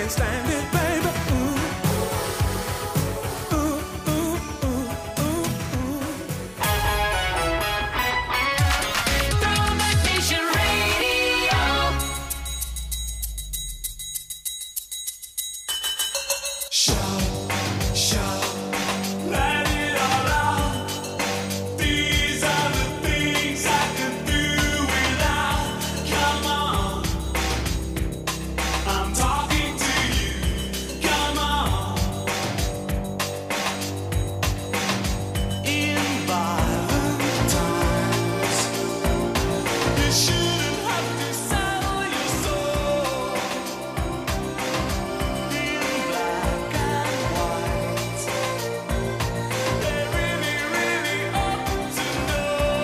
can't stand it, baby. Domination Radio. Shout, let it all out. These are the things I can do without. Come on, I'm talking to you. Come on. In violent times, you shouldn't have to sell your soul. In black and white, they really, really ought to know.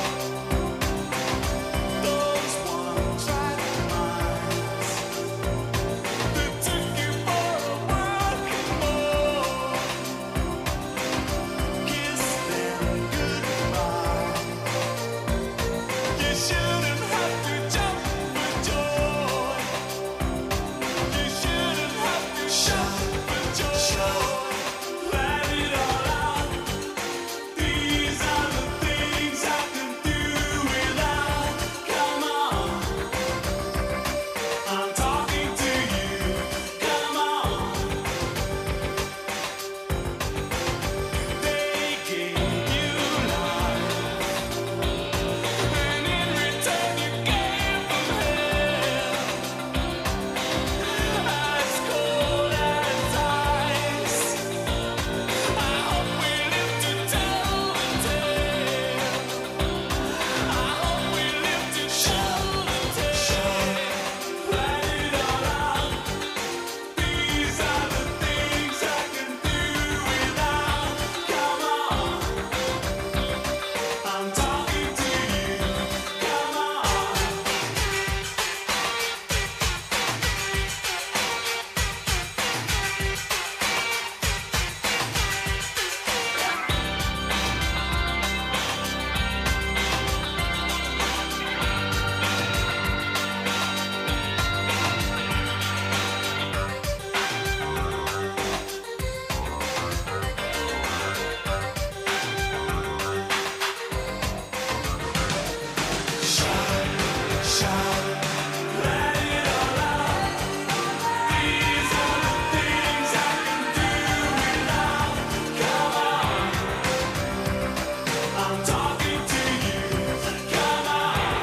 Those one-track minds that took you for a working boy. Kiss them goodbye. You shouldn't have to jump for joy. You shouldn't have to shout for joy. Let it all out. These are the things I can do without. Come on, I'm talking to you. Come on. They gave you life, and in return you gave them hell. As cold as ice. I hope we live to tell the tale. I hope we live to show the tale. Let it all out. These are the things I can do without. Come on, I'm talking to you. Come on. Shout, let it all out. These are the things I can do without. Come on, I'm talking to you. Come on.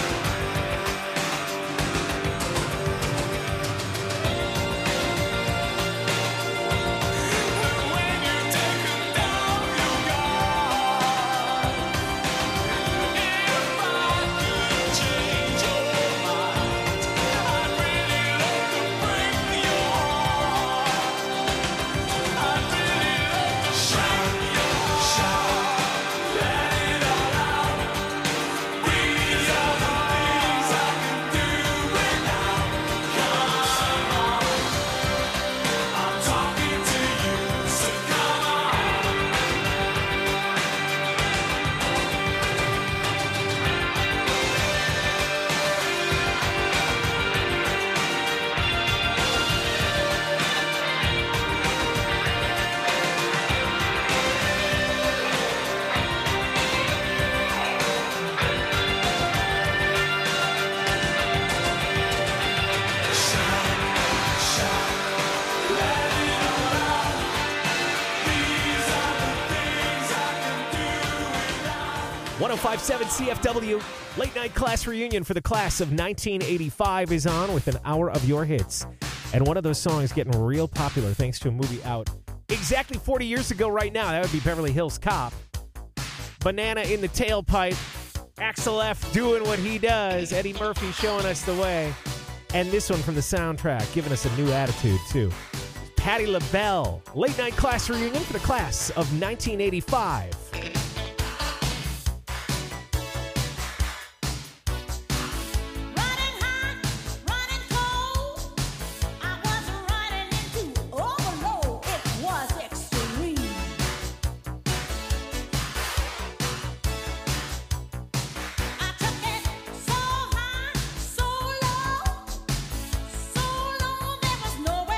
When you take down your guard, if I could change your mind, I'd really love to break your heart. I'd really love to shout, let it all out. These are the things I can do without. Come on, I'm talking to you, so come on. Shout, let it all out. These are the things I can do without. 1057 CFW, late night class reunion for the class of 1985 is on with an hour of your hits. And one of those songs getting real popular thanks to a movie out exactly 40 years ago right now. That would be Beverly Hills Cop. Banana in the Tailpipe, Axel F doing what he does, Eddie Murphy showing us the way. And this one from the soundtrack, giving us a new attitude too. Patti LaBelle, late night class reunion for the class of 1985. Running hot, running cold. I was running into overload. It was extreme. I took it so high, so low, there was nowhere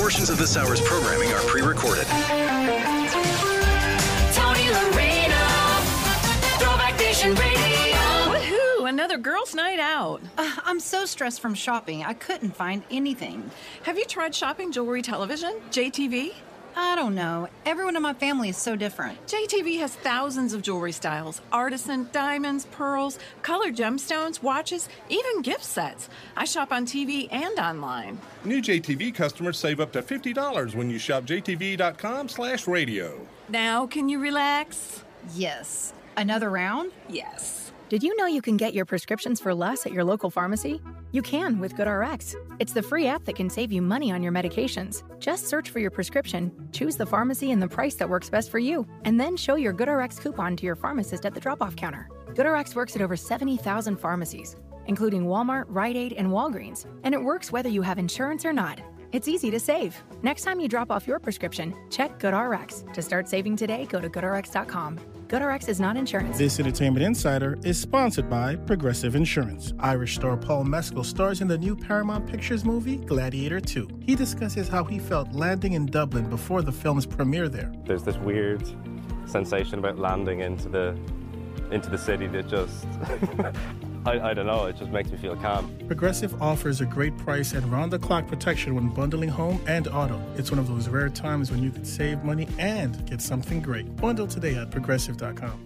Portions of this hour's programming are pre-recorded. Tony Lorena, Throwback Nation Radio. Woohoo! Another girls' night out. I'm so stressed from shopping, I couldn't find anything. Have you tried shopping jewelry television, JTV? I don't know. Everyone in my family is so different. JTV has thousands of jewelry styles, artisan, diamonds, pearls, colored gemstones, watches, even gift sets. I shop on TV and online. New JTV customers save up to $50 when you shop jtv.com/radio. Now, can you relax? Yes. Another round? Yes. Did you know you can get your prescriptions for less at your local pharmacy? You can with GoodRx. It's the free app that can save you money on your medications. Just search for your prescription, choose the pharmacy and the price that works best for you, and then show your GoodRx coupon to your pharmacist at the drop-off counter. GoodRx works at over 70,000 pharmacies, including Walmart, Rite Aid, and Walgreens, and it works whether you have insurance or not. It's easy to save. Next time you drop off your prescription, check GoodRx. To start saving today, go to GoodRx.com. GoodRx is not insurance. This Entertainment Insider is sponsored by Progressive Insurance. Irish star Paul Mescal stars in the new Paramount Pictures movie, Gladiator 2. He discusses how he felt landing in Dublin before the film's premiere there. There's this weird sensation about landing into the city that just, I don't know, it just makes me feel calm. Progressive offers a great price and round-the-clock protection when bundling home and auto. It's one of those rare times when you can save money and get something great. Bundle today at Progressive.com.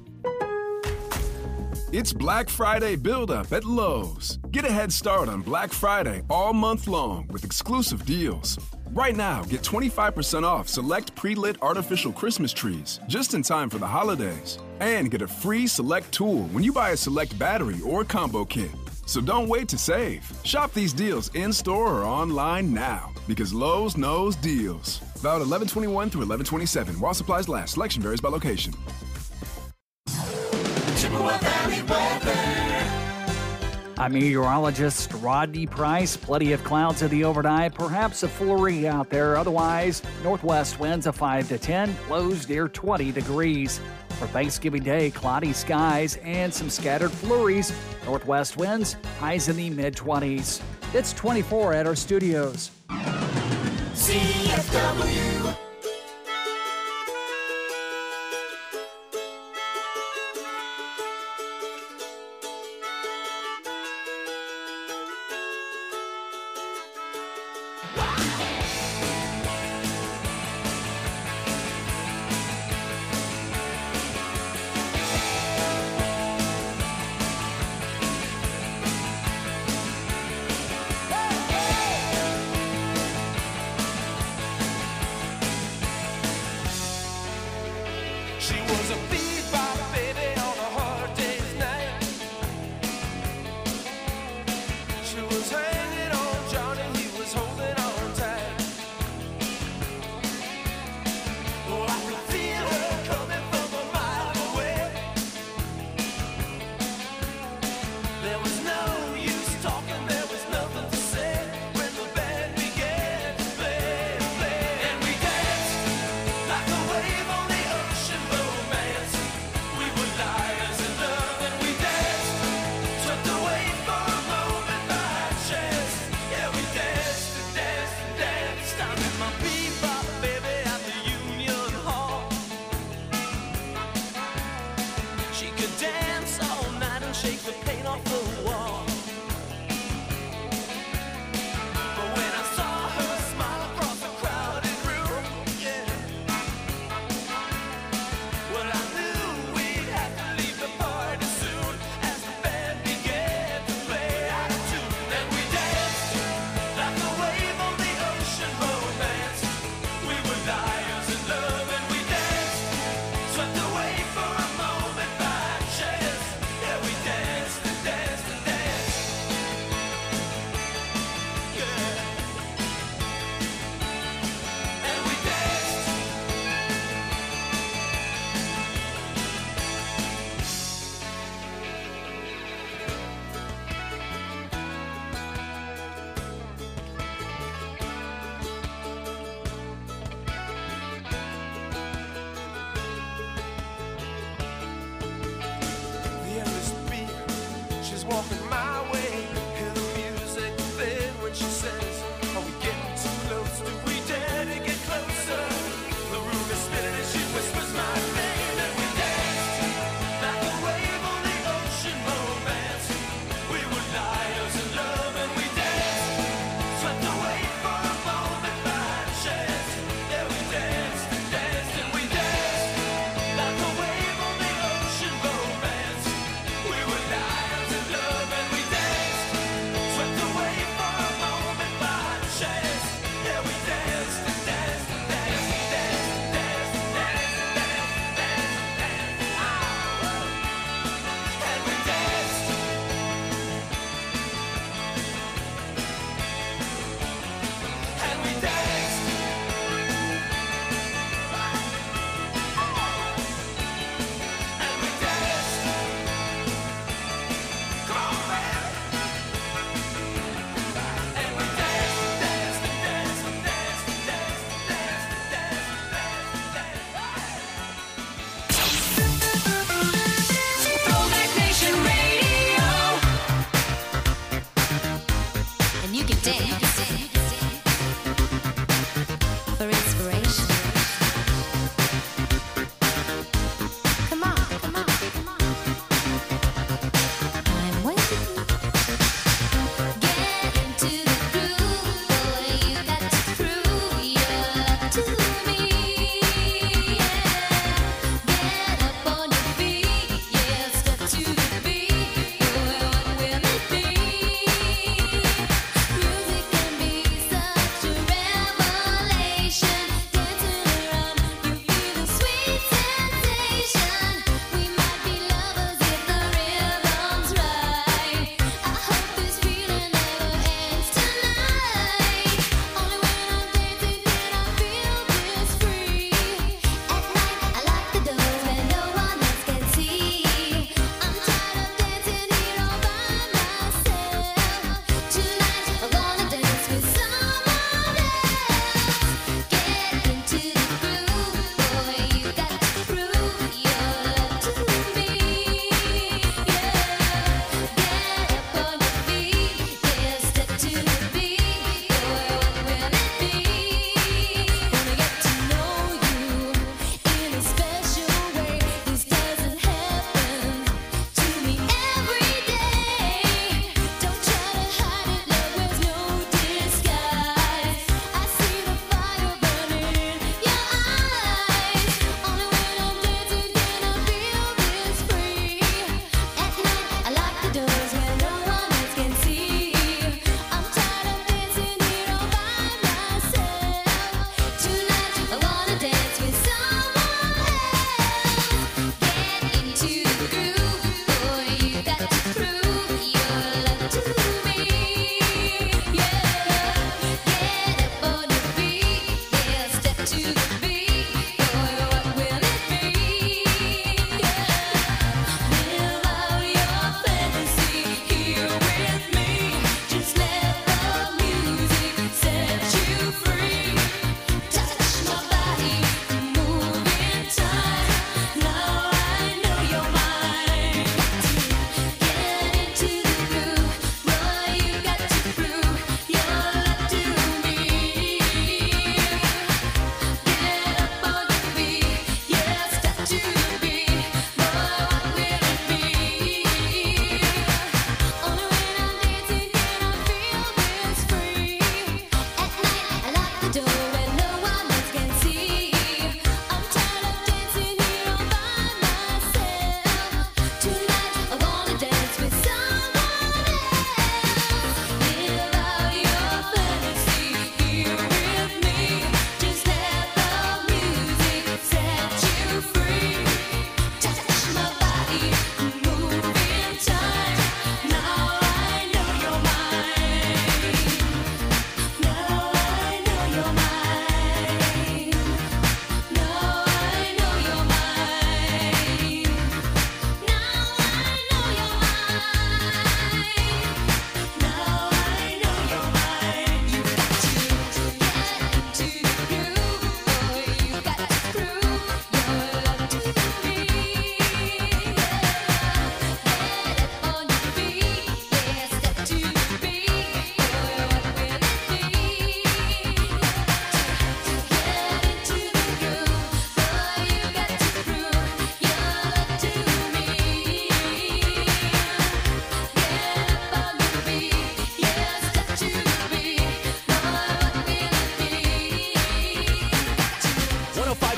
It's Black Friday build-up at Lowe's. Get a head start on Black Friday all month long with exclusive deals. Right now, get 25% off select pre-lit artificial Christmas trees just in time for the holidays. And get a free select tool when you buy a select battery or combo kit. So don't wait to save. Shop these deals in-store or online now because Lowe's knows deals. Valid 11/21 through 11/27 while supplies last. Selection varies by location. Chippewa Valley weather. I'm meteorologist Rodney Price. Plenty of clouds in the overnight, perhaps a flurry out there. Otherwise, northwest winds of 5 to 10, lows near 20 degrees. For Thanksgiving Day, cloudy skies and some scattered flurries. Northwest winds, highs in the mid-20s. It's 24 at our studios. CFW. She was a bebop baby on a hard day's night. She was hanging on Johnny, he was holding on tight. Oh, I could feel her coming from a mile away. There was no use talking, there was nothing to say when the band began to play, play. And we danced like a wave on the ocean, romance.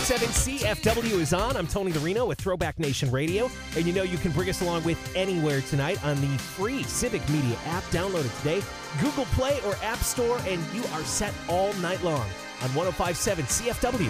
105.7 CFW is on. I'm Tony Larino with Throwback Nation Radio. And you know you can bring us along with anywhere tonight on the free Civic Media app. Download it today. Google Play or App Store, and you are set all night long on 105.7 CFW.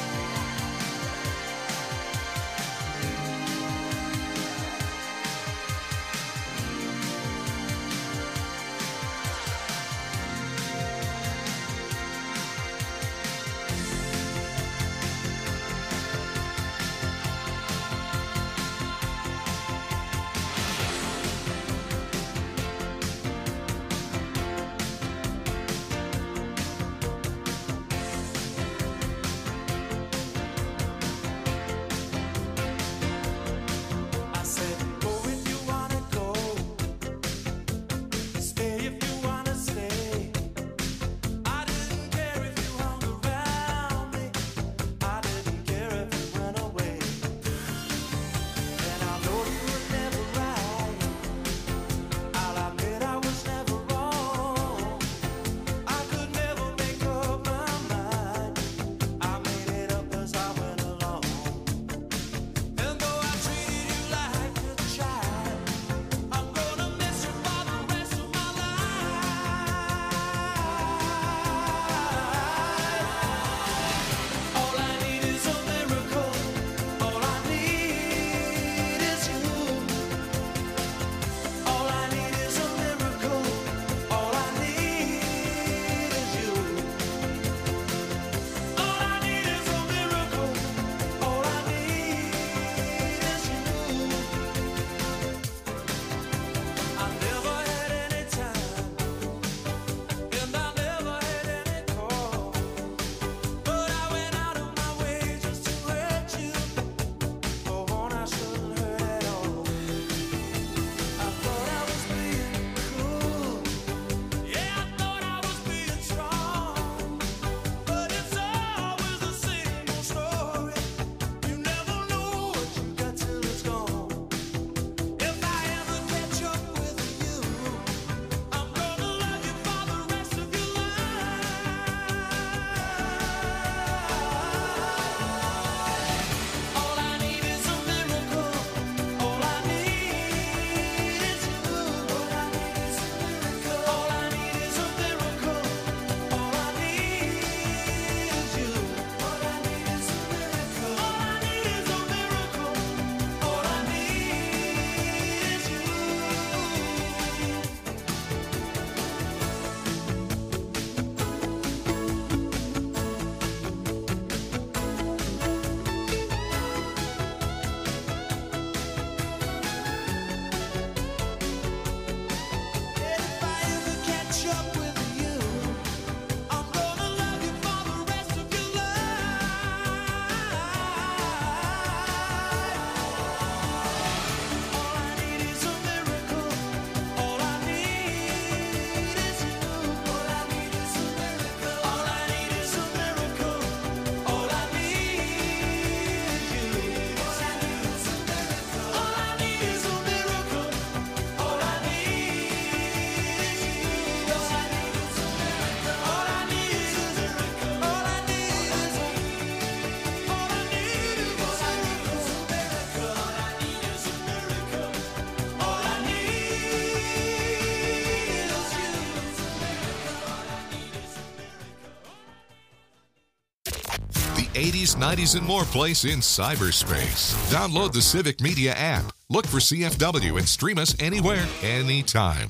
The 80s, 90s, and more place in cyberspace. Download the Civic Media app. Look for CFW and stream us anywhere, anytime.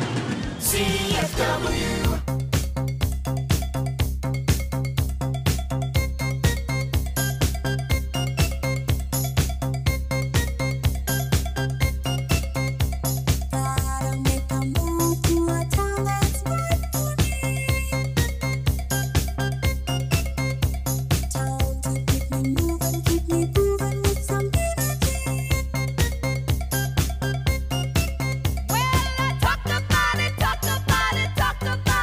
CFW. Talk about it, talk about it, talk about it.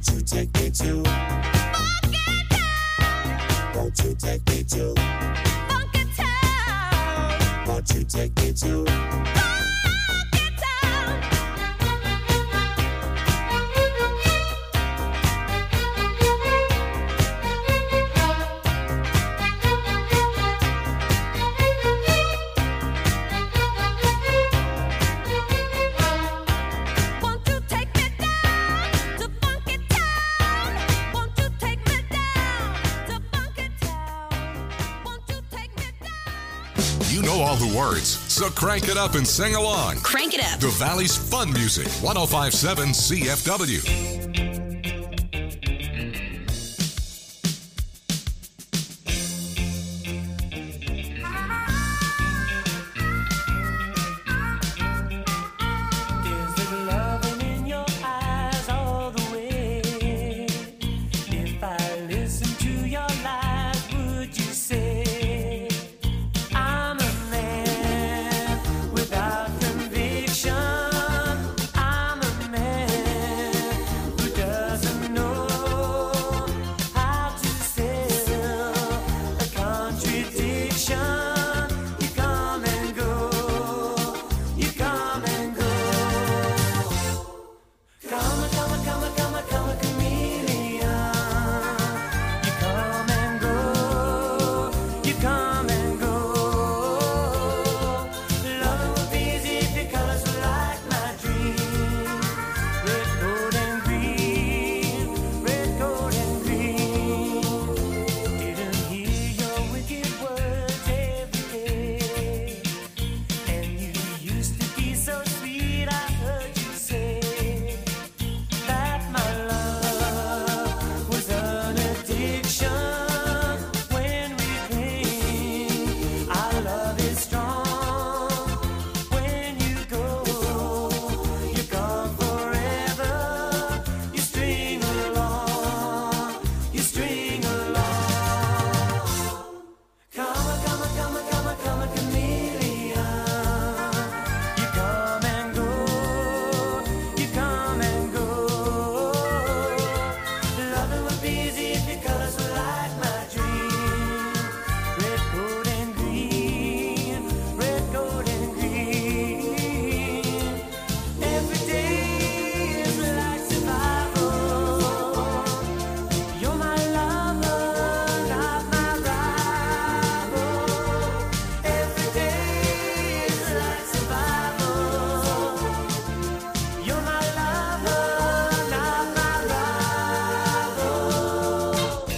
Won't you take me to Funky Town? Won't you take me to Funky Town? Won't you take me to Funky Town? Won't you take me down to Funky Town? Won't you take me down to Funky Town? Won't you take me down? You know all the words, so crank it up and sing along. Crank it up. The Valley's fun music, 105.7 CFW. Is it loving in your eyes all the way? If I listen to your lies, would you say I'm a man without conviction? I'm a man who doesn't know how to sell a contradiction. You come and go, you come and go. Come, chameleon. You come and go, you come and go. Loving would be easy if your colors were like my dream. Red, gold, and green. Red, gold, and green. Didn't hear your wicked words every day. And you used to be so sweet, I heard you say that my love was an addiction. When we cling, our love is strong. When you go, you're gone forever. You string along, you string along. Come, chameleon. You come and go, you come and go. Loving would be easy if your colors were like my dream. Red, gold, and green. Red, gold, and green. Every day is like survival. You're my lover, not my rival. Every day is like survival. You're my lover, not my rival.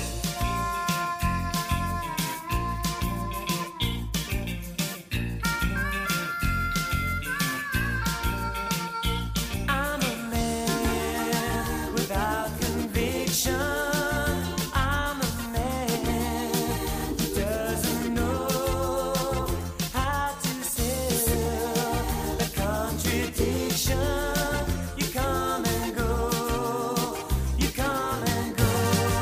I'm a man without conviction. I'm a man who doesn't know how to sell a contradiction. You come and go, you come and go.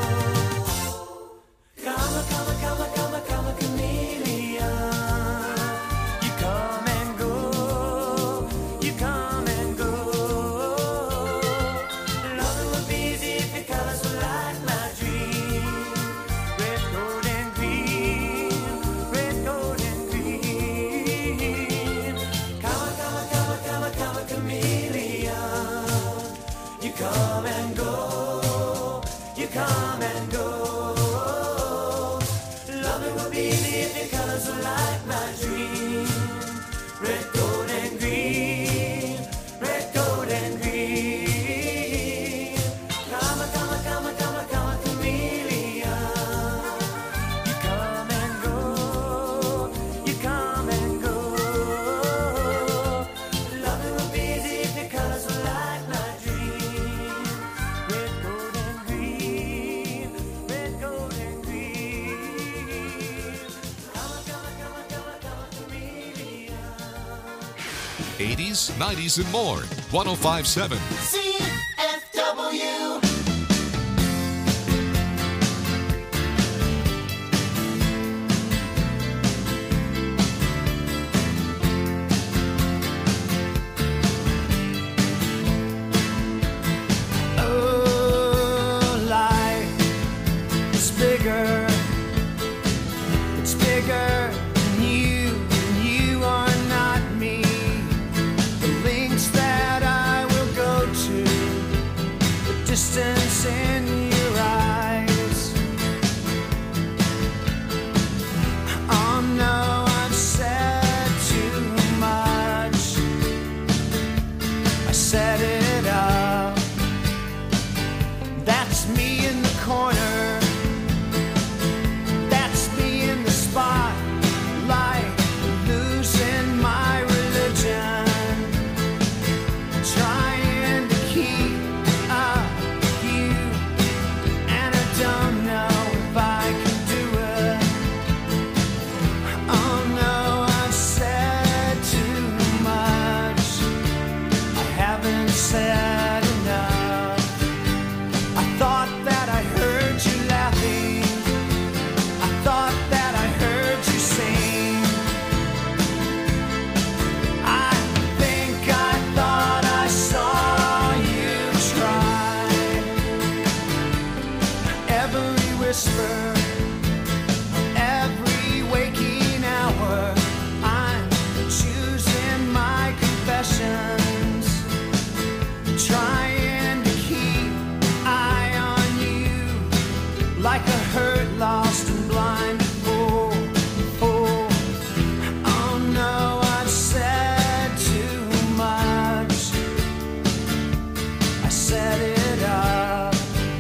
Come, chameleon. You come and go, you come and go. Loving would be easy if your colors were like my dream. Red, gold, and green. Red, gold, and green. Come, chameleon. You come and go, you come and go. Loving would be easy if your colors were like my dream. Red, gold, and green. Red, gold, and green. Come, chameleon. You come and go, you come and go. Loving would be easy if your colors were like my dream. Red, gold, and green. Red, gold, and green. Come, chameleon. 80s, 90s, and more. 105.7. CFW. Oh innocence in your eyes. Oh no, I've said too much. I set it up. That's me in the corner. That's me in the spotlight, losing my religion, trying to keep up with you, and I don't know if I can do it. Oh no, I've said too much. I haven't said enough. I thought that I heard you laughing. I thought that I heard you sing. I think I thought I saw you try. Every whisper, every waking hour, I'm choosing my confessions, trying to keep eye on you like a hurt, lost and blind fool. Oh no, I've said too much. I set it up.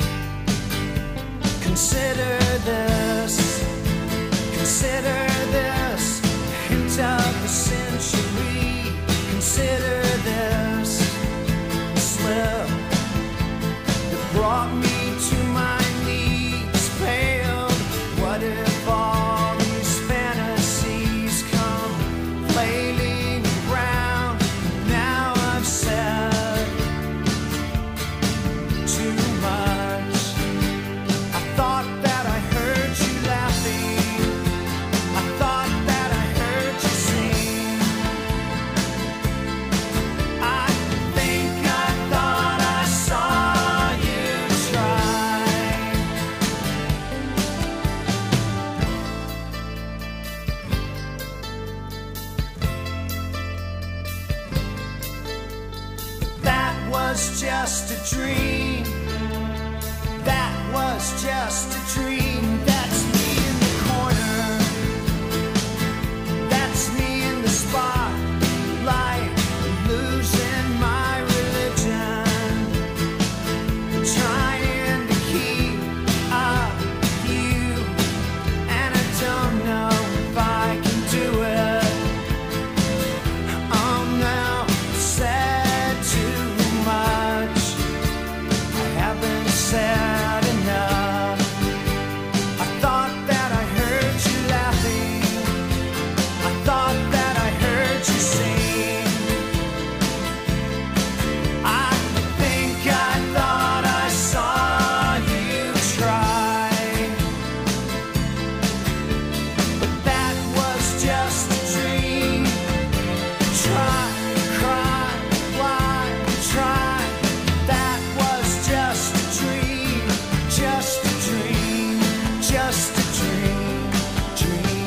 Consider this, consider this, hint of the century. Consider this slip that brought me to my knees, paled. What if all these fantasies come flailing around? Now I've said too much. I thought that I heard you laughing. I thought that I heard you sing. I think I thought I saw you try. That was just a dream. That was just a dream. That's me in the corner. That's me in the spotlight, losing my religion, trying to keep up with you, and I don't know if I can do it. Oh no, I've said too much. I haven't said enough. I thought that I heard you laughing. I thought that I heard you sing. I think I thought I saw you try. But that was just a dream. Try, cry, fly, try. That was just a dream. Just a dream. Just a dream. Dream.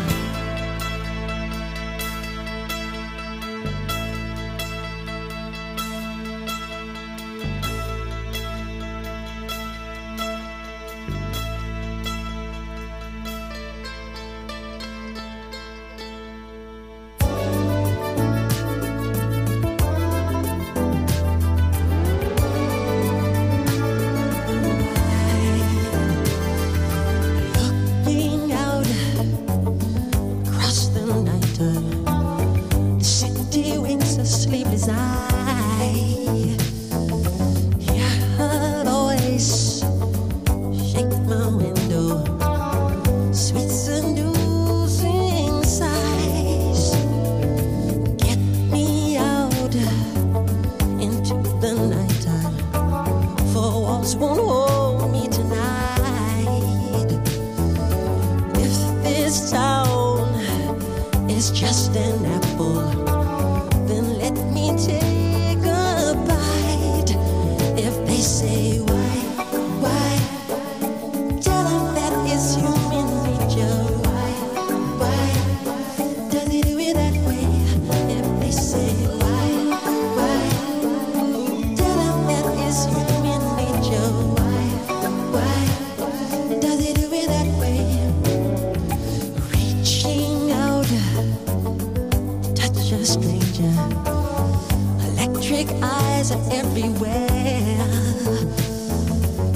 Looking out across the night, the city winks a sleepless eye. Hear her voice shake my window, sweet seducing sighs. Get me out into the nighttime, for walls won't hold me tonight. If this town is just an apple, then let me take a bite. If they say why, tell them that is human nature. Why does he do it that way? If they say why, tell them that is human nature.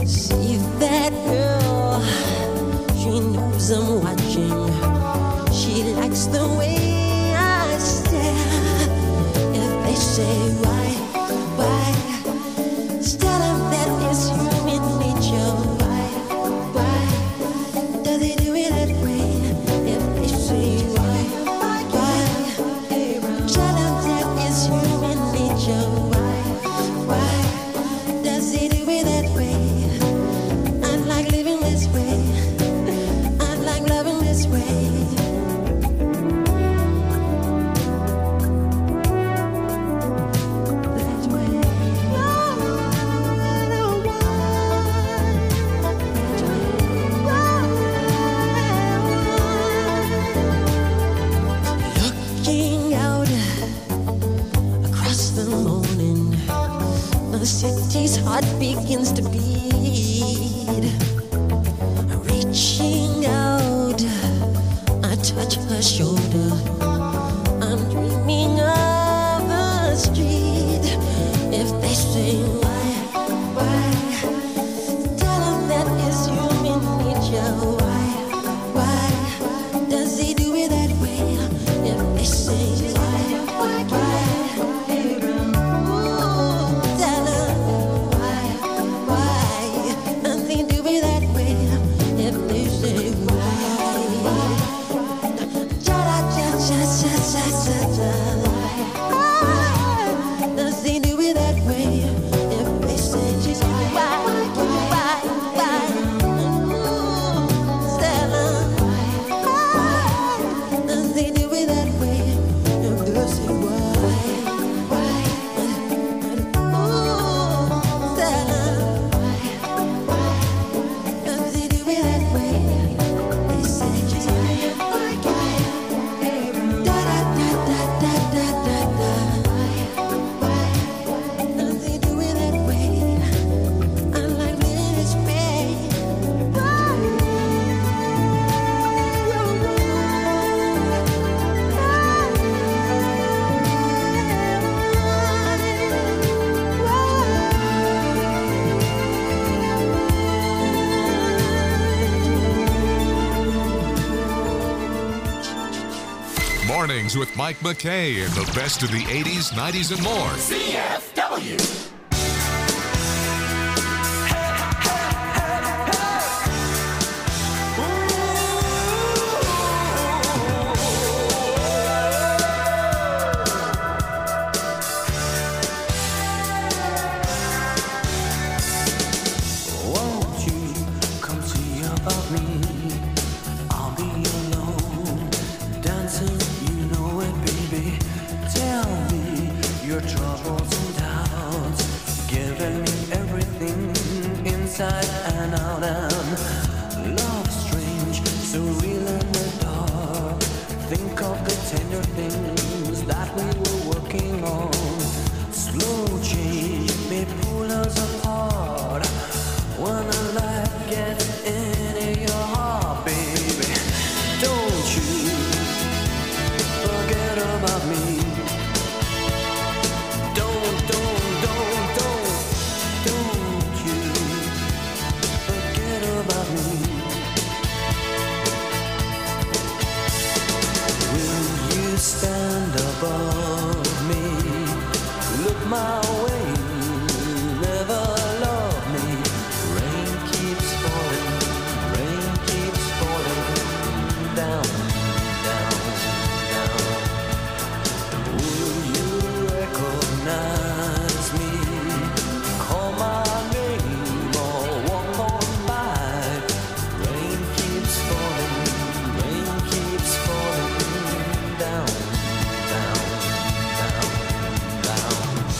See that girl, she knows I'm watching. She likes the way I stare. If they say why, tell them that it's human nature. Why does he do it that way? If they say why, tell them that it's human nature. Why does he do it that way? I like living this way. I like loving this way. Looking out across the morning, the city's heart begins to beat. Reaching out, I touch her shoulder. I'm dreaming of a street. If they say why, tell them that it's human nature. Why does he do it that way? If they say why, tell them why does he do it that way? If they say why, does he do it that way? If they say why, tell them does he do it that way? If they say why, tell them does he do it that way? They say does he do it that way? I like living this way. Mornings with Mike McKay and the best of the 80s, 90s, and more. CFW. Won't you come see about me? I'll be alone, dancing, you know it, baby. Tell me your troubles and doubts, giving me everything inside and out. And love strange, so real in the dark. Think of the tender things that we were working on. Slow change may pull us apart. When the light gets into your heart, baby, don't you forget about me. Don't you forget about me. Will you stand above me? Look my way, never love me. Rain keeps falling down, down, down. Will you recognize me? Call my name or walk on by. Rain keeps falling down, down, down, down.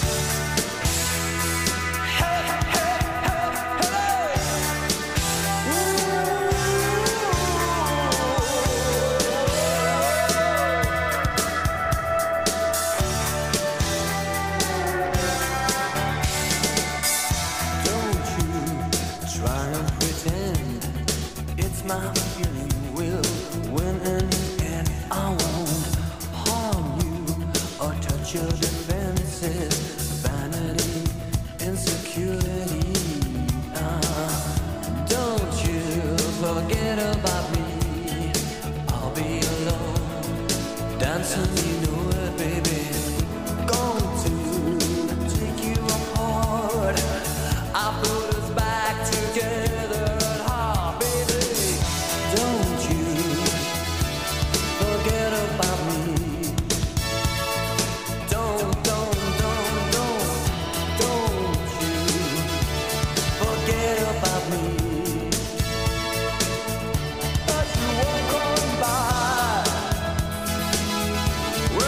Don't you try and pretend it's my feeling will win in the end. I won't harm you or touch your defenses. Vanity, insecurity, forget about me. I'll be alone, dancing, you know it, baby. Going to take you apart. I put us back together at heart, baby. Don't you forget about me. Don't you forget about me. As you walk on by,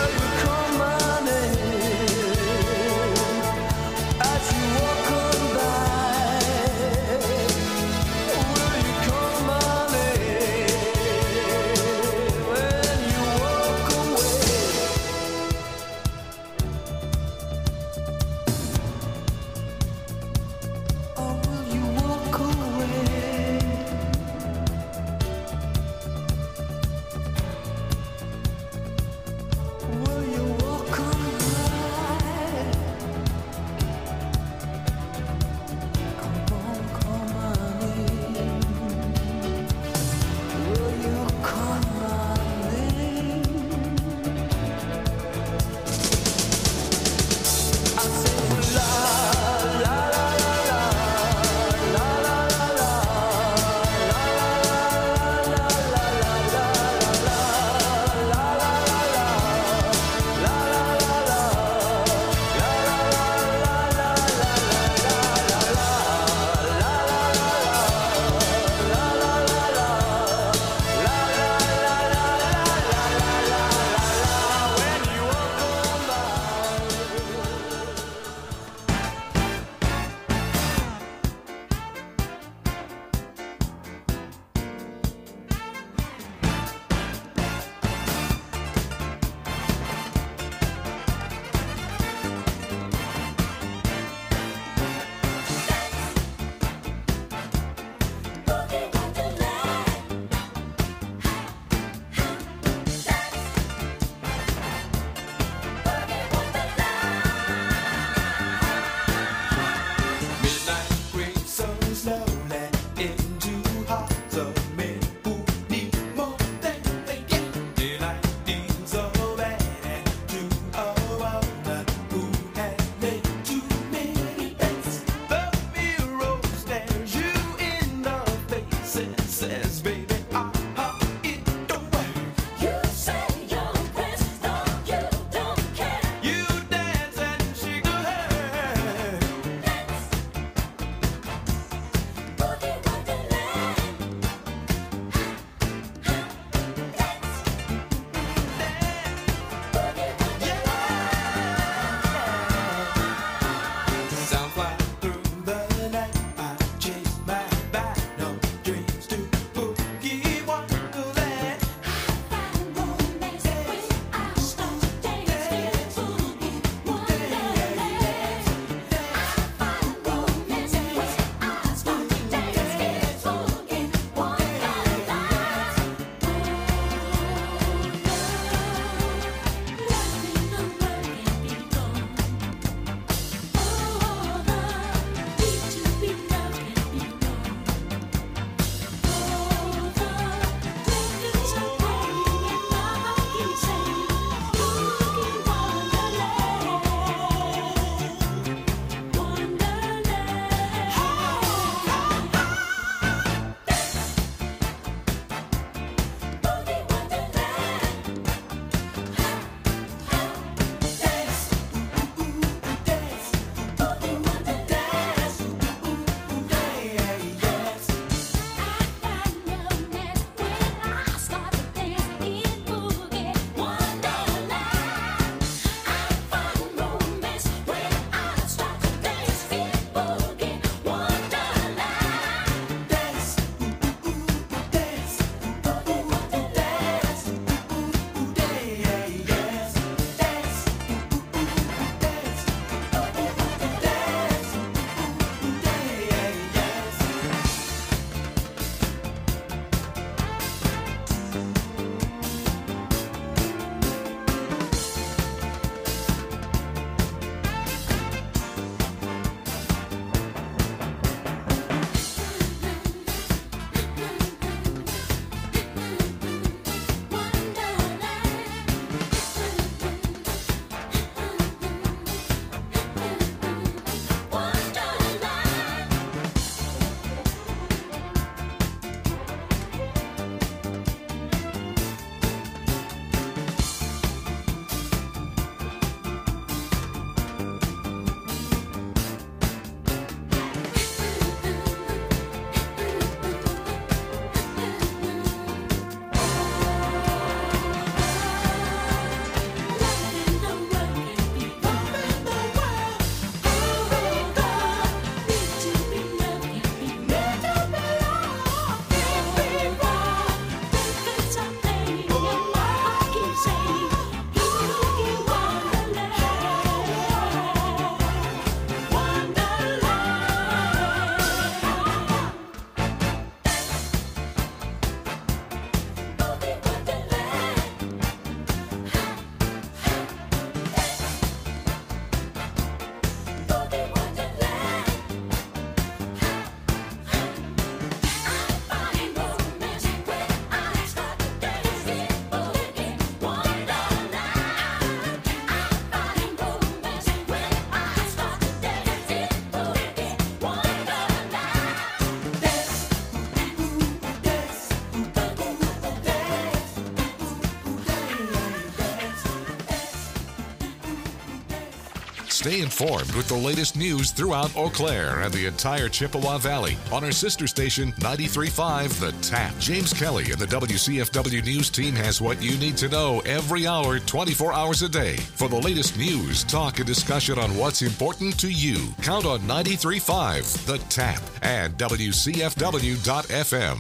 Stay informed with the latest news throughout Eau Claire and the entire Chippewa Valley on our sister station 93.5 The Tap. James Kelly and the WCFW News team has what you need to know every hour, 24 hours a day. For the latest news, talk, and discussion on what's important to you, count on 93.5 The Tap and WCFW.FM.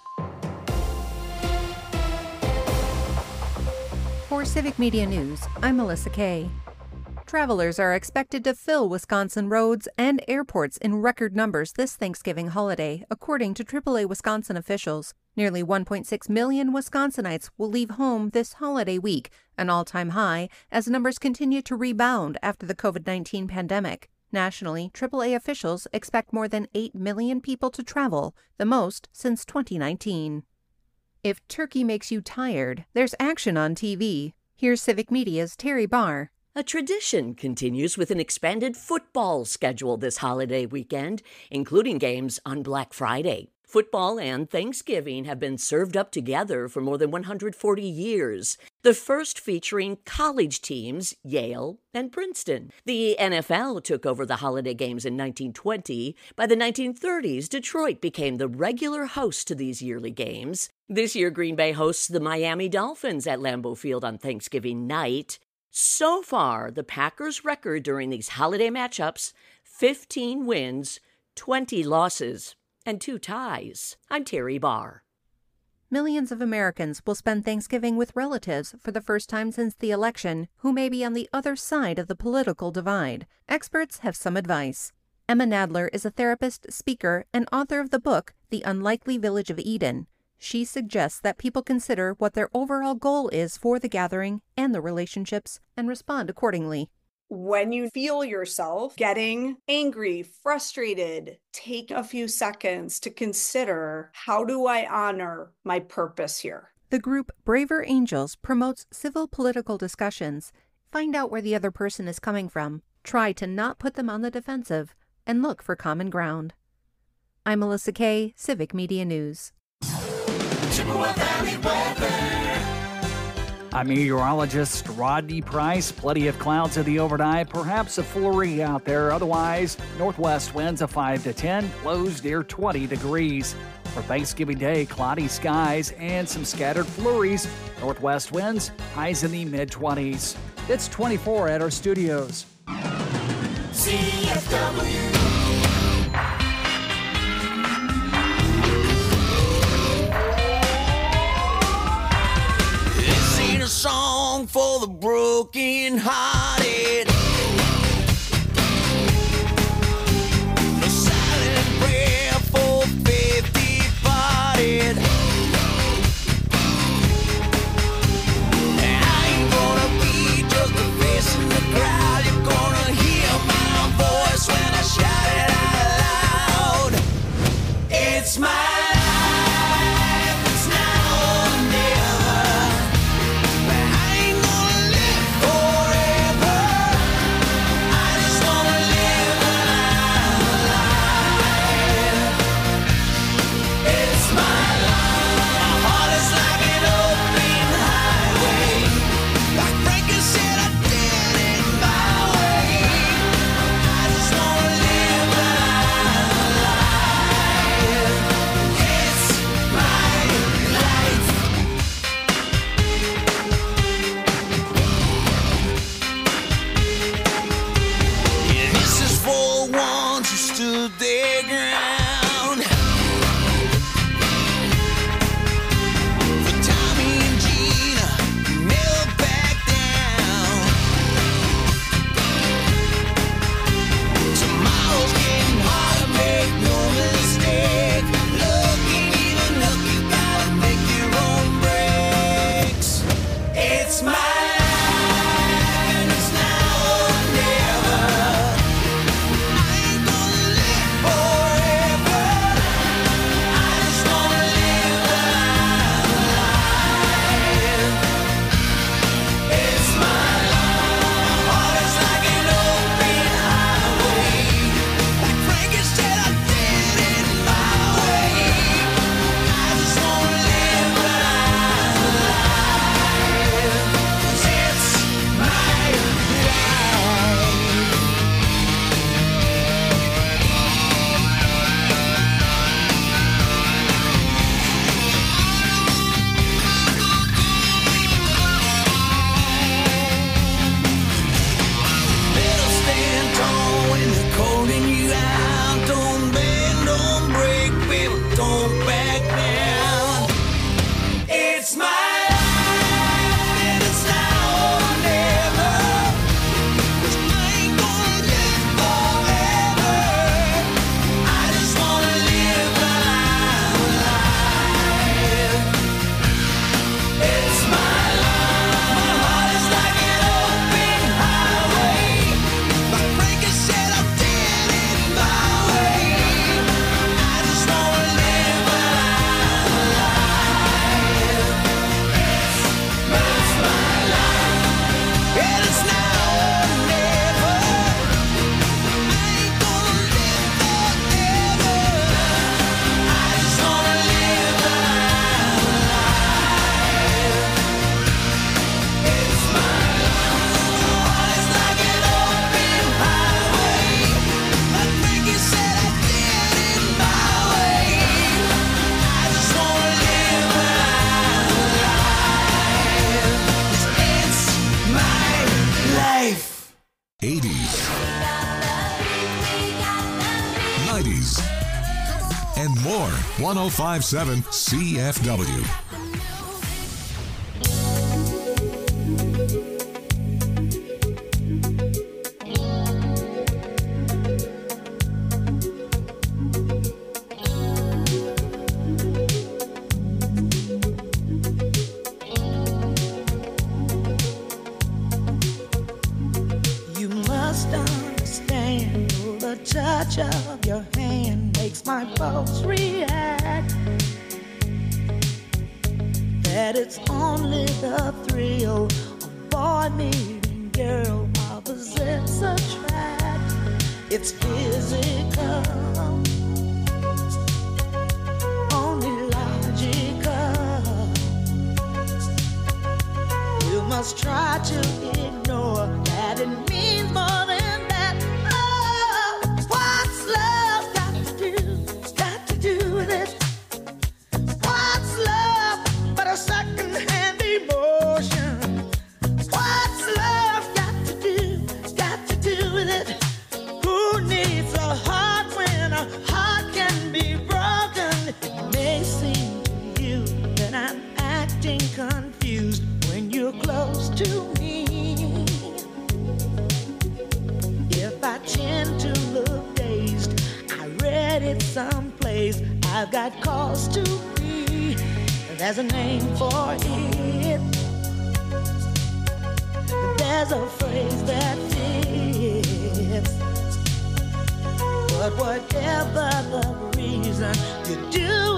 For Civic Media News, I'm Melissa Kay. Travelers are expected to fill Wisconsin roads and airports in record numbers this Thanksgiving holiday, according to AAA Wisconsin officials. Nearly 1.6 million Wisconsinites will leave home this holiday week, an all-time high, as numbers continue to rebound after the COVID-19 pandemic. Nationally, AAA officials expect more than 8 million people to travel, the most since 2019. If turkey makes you tired, there's action on TV. Here's Civic Media's Terry Barr. A tradition continues with an expanded football schedule this holiday weekend, including games on Black Friday. Football and Thanksgiving have been served up together for more than 140 years, the first featuring college teams, Yale and Princeton. The NFL took over the holiday games in 1920. By the 1930s, Detroit became the regular host to these yearly games. This year, Green Bay hosts the Miami Dolphins at Lambeau Field on Thanksgiving night. So far, the Packers' record during these holiday matchups, 15 wins, 20 losses, and 2 ties. I'm Terry Barr. Millions of Americans will spend Thanksgiving with relatives for the first time since the election who may be on the other side of the political divide. Experts have some advice. Emma Nadler is a therapist, speaker, and author of the book, The Unlikely Village of Eden. She suggests that people consider what their overall goal is for the gathering and the relationships and respond accordingly. When you feel yourself getting angry, frustrated, take a few seconds to consider, how do I honor my purpose here? The group Braver Angels promotes civil political discussions. Find out where the other person is coming from. Try to not put them on the defensive and look for common ground. I'm Melissa Kay, Civic Media News. Chippewa Valley weather. I'm meteorologist Rodney Price. Plenty of clouds in the overnight, perhaps a flurry out there. Otherwise, northwest winds of 5 to 10, lows near 20 degrees. For Thanksgiving Day, cloudy skies and some scattered flurries. Northwest winds, highs in the mid-20s. It's 24 at our studios. CFW. A song for the broken hearted. A silent prayer for faith departed. I ain't gonna be just a face in the crowd. You're gonna hear my voice when I shout it out loud. It's my life, it's now or never. don't back down. It's my life, and it's now or never. 'Cause I ain't gonna live forever. I just wanna live while I'm alive. It's my life. My heart is like an open highway. Like Frankie said, I'm dead in my way. I just wanna live while I'm alive. It's my life, and it's now or never. I ain't gonna live forever. I just wanna live while I'm alive. It's my life. My heart is like an open highway. Like Frankie said, I'm dead in my way. I just wanna live while I'm alive. It's my life. 80s, 90s, and more. 1057 CFW. You must understand, the touch of your hand makes my pulse react. That it's only the thrill of boy meeting girl opposites attract. It's physical, only logical. You must try to ignore that it means more than that. Oh, what's love got to do with it? What's love but a second-hand emotion? What's love got to do with it? Who needs a heart when a heart can be broken? It may seem to you that I'm acting confused when you're close to me. If I tend to look dazed, I read it someplace. I've got cause to be. There's a name for it. There's a phrase that fits. But whatever the reason, you do